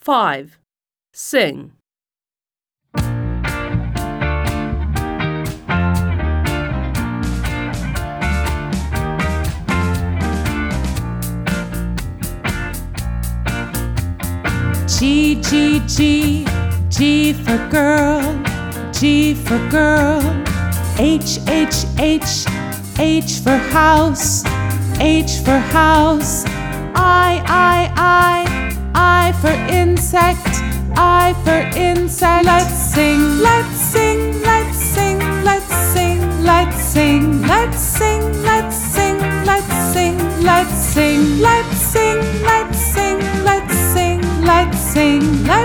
5. Sing. G, G, G, G for girl, G for girl. H, H, H, H for house, H for house. I for insect, I for insect. Let's sing, let's sing, let's sing, let's sing, let's sing, let's sing, let's sing, let's sing, let's sing, let's sing, let's sing, let's sing, let's sing, let's